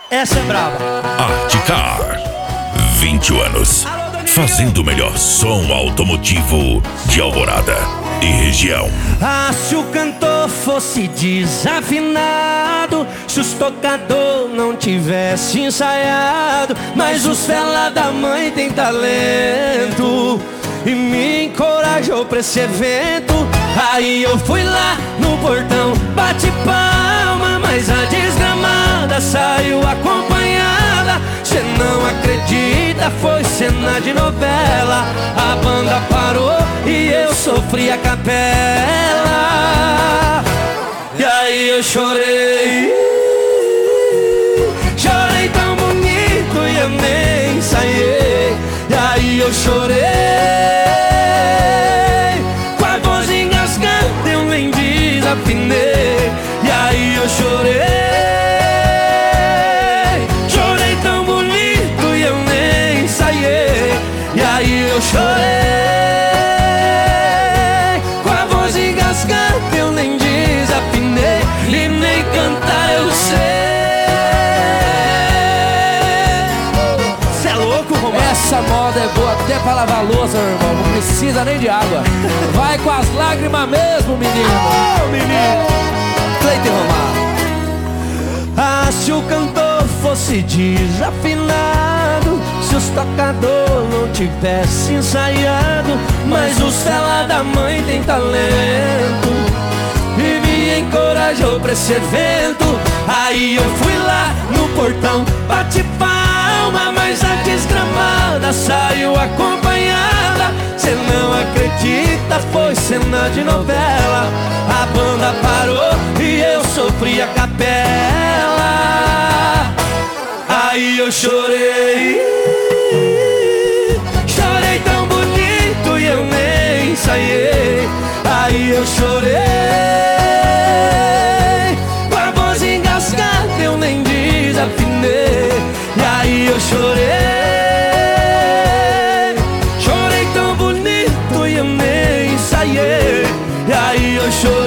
Essa é brava. Artecar, 20 anos, fazendo o melhor som automotivo de Alvorada e região. Ah, se o cantor fosse desafinado, se os tocador não tivesse ensaiado, mas os fela da mãe tem talento e me encorajou pra esse evento. Aí eu fui lá no portão, bate palma, mas a desgramada saiu acompanhada. Cê não acredita, foi cena de novela. A banda parou e eu sofri a capela. E aí eu chorei, chorei tão bonito e eu nem ensaiei. E aí eu chorei, com a voz engasgada eu nem desafinei. E aí eu chorei, chorei tão bonito e eu nem ensaiei. E aí eu chorei, com a voz engasgada eu nem desafinei. E nem cantar eu sei. Cê é louco, Romário? Essa moda é boa até pra lavar louça, meu irmão. Não precisa nem de água. Vai com as lágrimas mesmo, menino. Oh, menino. Cleiton Romário. Ah, se o cantor fosse desafinado, se os tocador não tivesse ensaiado, mas os fela da mãe tem talento e me encorajou pra esse evento. Aí eu fui lá no portão, bate palma, mas a desgramada saiu acompanhada. Cê não acredita, foi cena de novela. A banda parou e eu sofri a capela. Aí eu chorei, chorei tão bonito e eu nem ensaiei. Aí eu chorei, com a voz engasgada eu nem desafinei. E aí eu chorei, chorei tão bonito e eu nem ensaiei. E aí eu chorei,